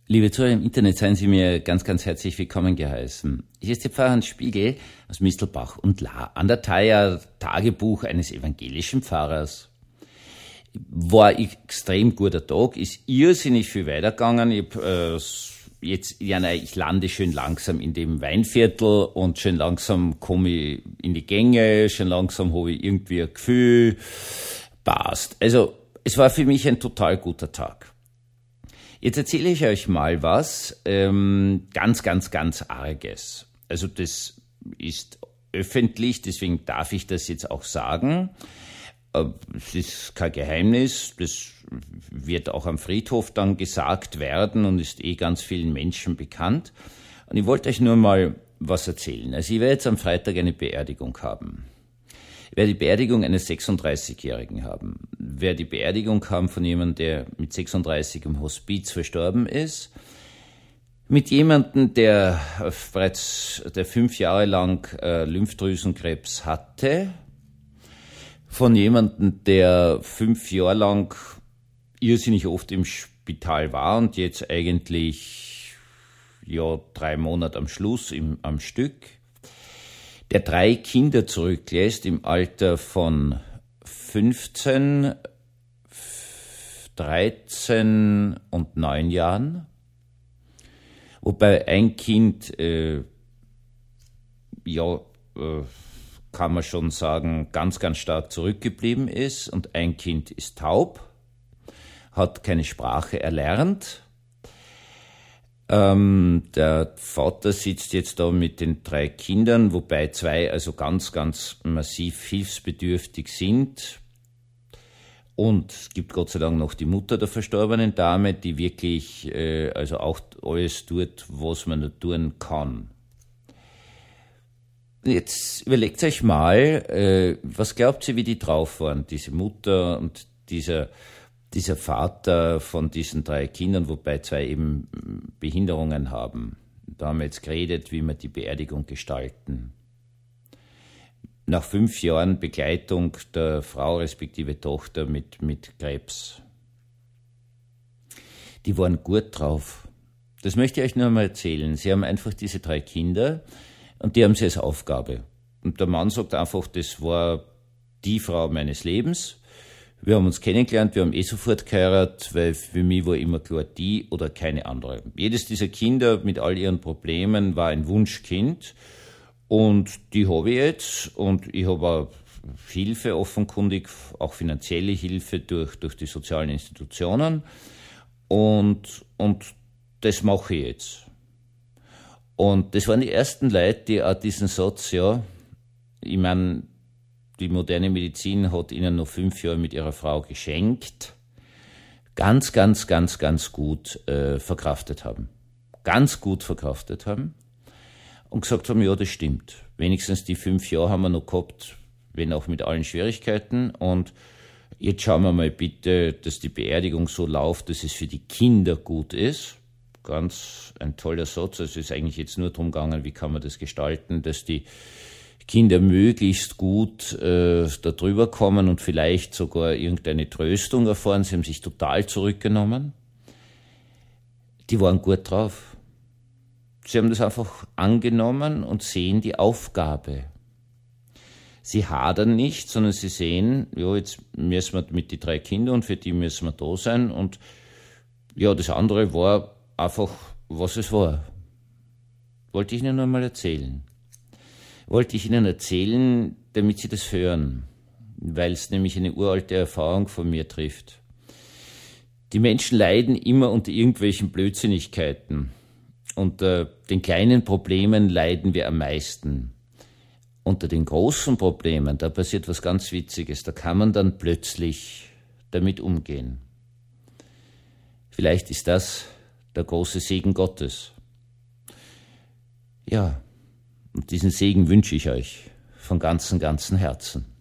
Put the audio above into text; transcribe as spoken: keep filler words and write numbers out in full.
Liebe Zuhörer im Internet, seien Sie mir ganz, ganz herzlich willkommen geheißen. Hier ist der Pfarrer Hans Spiegel aus Mistelbach und La an der Thaya, Tagebuch eines evangelischen Pfarrers. War extrem guter Tag, ist irrsinnig viel weitergegangen. Ich, äh, jetzt, ja, nein, ich lande schön langsam in dem Weinviertel und schön langsam komme ich in die Gänge, schön langsam habe ich irgendwie ein Gefühl, passt. Also, es war für mich ein total guter Tag. Jetzt erzähle ich euch mal was ähm, ganz, ganz, ganz Arges. Also das ist öffentlich, deswegen darf ich das jetzt auch sagen. Es ist kein Geheimnis, das wird auch am Friedhof dann gesagt werden und ist eh ganz vielen Menschen bekannt. Und ich wollte euch nur mal was erzählen. Also ich werde jetzt am Freitag eine Beerdigung haben. Ich werde die Beerdigung eines sechsunddreißigjährigen haben. Ich werde die Beerdigung haben von jemandem, der mit sechsunddreißig im Hospiz verstorben ist. Mit jemandem, der bereits der fünf Jahre lang äh, Lymphdrüsenkrebs hatte. Von jemandem, der fünf Jahre lang irrsinnig oft im Spital war und jetzt eigentlich ja drei Monate am Schluss im, am Stück. Der drei Kinder zurücklässt im Alter von fünfzehn, dreizehn und neun Jahren. Wobei ein Kind, äh, ja, äh, kann man schon sagen, ganz, ganz stark zurückgeblieben ist und ein Kind ist taub, hat keine Sprache erlernt. Ähm, der Vater sitzt jetzt da mit den drei Kindern, wobei zwei also ganz, ganz massiv hilfsbedürftig sind. Und es gibt Gott sei Dank noch die Mutter der verstorbenen Dame, die wirklich äh, also auch alles tut, was man da tun kann. Jetzt überlegt euch mal, äh, was glaubt ihr, wie die drauf waren, diese Mutter und dieser dieser Vater von diesen drei Kindern, wobei zwei eben Behinderungen haben. Da haben wir jetzt geredet, wie wir die Beerdigung gestalten. Nach fünf Jahren Begleitung der Frau respektive Tochter mit, mit Krebs. Die waren gut drauf. Das möchte ich euch nur mal erzählen. Sie haben einfach diese drei Kinder und die haben sie als Aufgabe. Und der Mann sagt einfach, das war die Frau meines Lebens. Wir haben uns kennengelernt, wir haben eh sofort geheiratet, weil für mich war immer klar, die oder keine andere. Jedes dieser Kinder mit all ihren Problemen war ein Wunschkind und die habe ich jetzt und ich habe auch Hilfe offenkundig, auch finanzielle Hilfe durch, durch die sozialen Institutionen und, und das mache ich jetzt. Und das waren die ersten Leute, die auch diesen Satz, ja, ich meine, die moderne Medizin hat ihnen noch fünf Jahre mit ihrer Frau geschenkt, ganz, ganz, ganz, ganz gut äh, verkraftet haben. Ganz gut verkraftet haben und gesagt haben, ja, das stimmt. Wenigstens die fünf Jahre haben wir noch gehabt, wenn auch mit allen Schwierigkeiten. Und jetzt schauen wir mal bitte, dass die Beerdigung so läuft, dass es für die Kinder gut ist. Ganz ein toller Satz. Also es ist eigentlich jetzt nur darum gegangen, wie kann man das gestalten, dass die Kinder möglichst gut äh, da drüber kommen und vielleicht sogar irgendeine Tröstung erfahren. Sie haben sich total zurückgenommen. Die waren gut drauf. Sie haben das einfach angenommen und sehen die Aufgabe. Sie hadern nicht, sondern sie sehen, ja, jetzt müssen wir mit die drei Kindern und für die müssen wir da sein. Und ja, das andere war einfach, was es war. Wollte ich Ihnen nur mal erzählen. Wollte ich Ihnen erzählen, damit Sie das hören, weil es nämlich eine uralte Erfahrung von mir trifft. Die Menschen leiden immer unter irgendwelchen Blödsinnigkeiten. Unter den kleinen Problemen leiden wir am meisten. Unter den großen Problemen, da passiert was ganz Witziges, da kann man dann plötzlich damit umgehen. Vielleicht ist das der große Segen Gottes. Ja. Und diesen Segen wünsche ich euch von ganzem, ganzem Herzen.